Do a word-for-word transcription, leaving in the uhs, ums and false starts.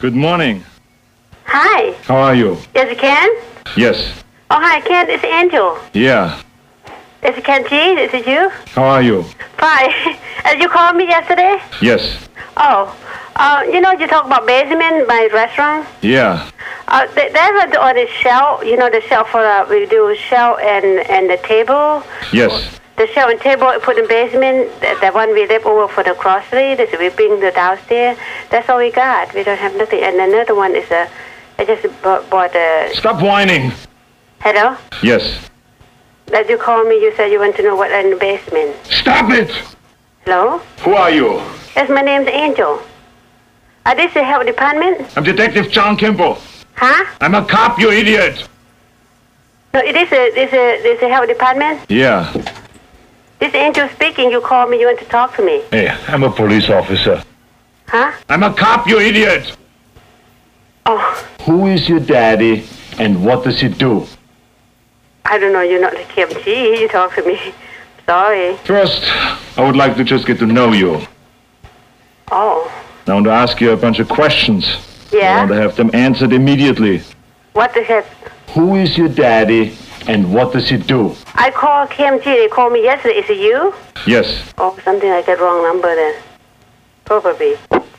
Good morning. Hi. How are you? Is it Ken? Yes. Oh, hi, Ken. It's Angel. Yeah. Is it Ken G? Is it you? How are you? Fine. Uh, you called me yesterday? Yes. Oh. Uh, you know, you talk about Basement, my restaurant? Yeah. Uh, they, they have it on the shelf, you know, the shelf for, uh, we do shelf and, and the table. Yes. The shelf and table put in basement, the, the one we left over for the grocery, this, we bring the downstairs. That's all we got. We don't have nothing. And another one is, a, I just bought, bought a... Stop whining. Hello? Yes. That you called me, you said you want to know what in the basement. Stop it! Hello? Who are you? Yes, my name's Angel. Uh, this is the health department? I'm Detective John Kimball. Huh? I'm a cop, you idiot! No, it is a, this a, this a health department? Yeah. This Angel speaking, you called me, you want to talk to me. Hey, I'm a police officer. Huh? I'm a cop, you idiot! Oh, Who is your daddy and what does he do? I don't know, you're not the Kim G, you talk to me. Sorry. First, I would like to just get to know you. Oh. I want to ask you a bunch of questions. I Yeah? want to have them answered immediately. What the heck? Who is your daddy and what does he do? I called Kim G, they called me yesterday. Is it you? Yes. Oh, something like that wrong number then. Probably.